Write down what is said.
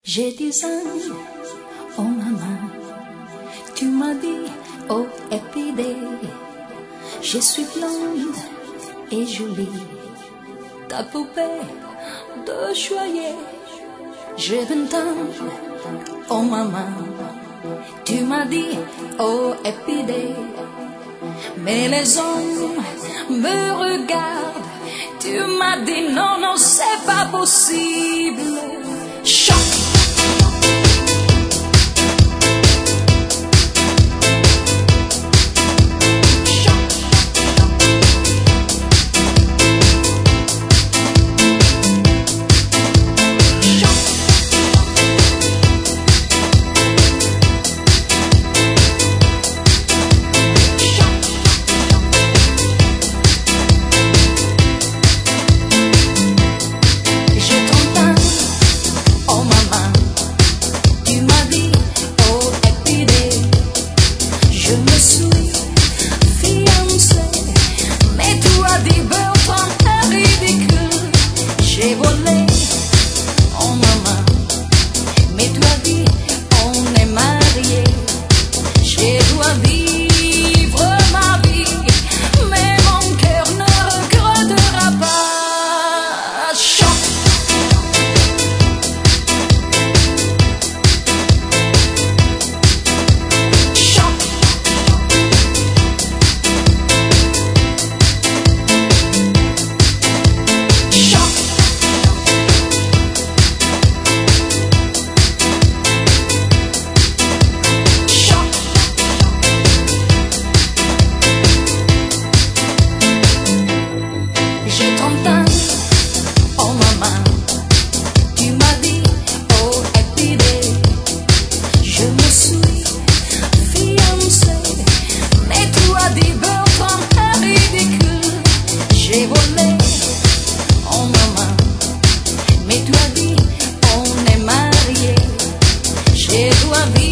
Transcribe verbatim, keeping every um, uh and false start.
J'ai des amis, oh maman, tu m'as dit, oh épidée, je suis blonde et jolie, ta poupée de joyer, j'ai vingt ans, oh maman, tu m'as dit, oh épidée, mais les hommes me regardent, tu m'as dit, non, non, c'est pas possible, choc. J'ai volé, oh maman, mais tu as dit, on est mariés. Je dois vivre ma vie, mais mon cœur ne regrettera pas. Choc. J'ai trente ans, oh maman, tu m'as dit, oh épidée, je me suis fiancée, mais tu as dit, Bertrand est ridicule, j'ai volé, oh maman, mais tu as dit, on est mariés, je dois vivre.